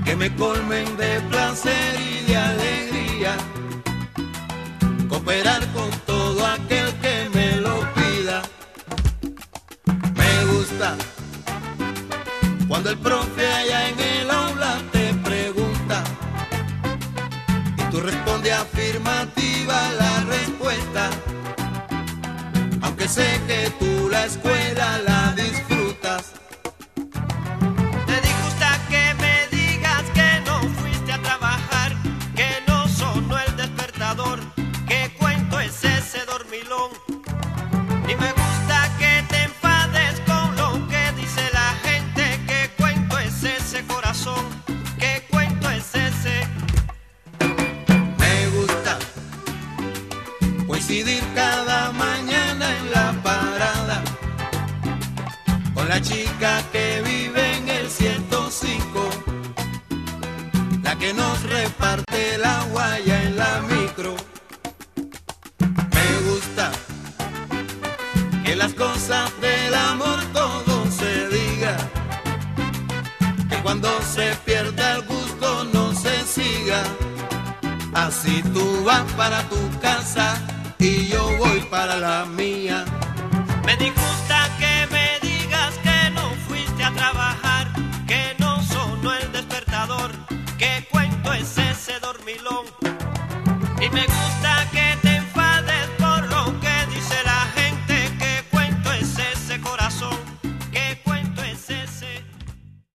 que me colmen de placer y de alegría, cooperar con todo aquel que me lo pida. Me gusta cuando el profe allá en el aula te pregunta y tú respondes afirmativa la respuesta, aunque sé que tú la escuela la disfrutas. Me disgusta que me digas que no fuiste a trabajar, que no sonó el despertador, qué cuento es ese dormilón. Ni me gusta que te enfades con lo que dice la gente, qué cuento es ese corazón, qué cuento es ese. Me gusta coincidir cada mañana en la parada con la chica que vive en el 105, la que nos reparte el agua allá en la micro. Me gusta que las cosas del amor todo se diga, que cuando se pierda el gusto no se siga. Así tú vas para tu casa y yo voy para la mía. Me disgusta que me digas que no fuiste a trabajar,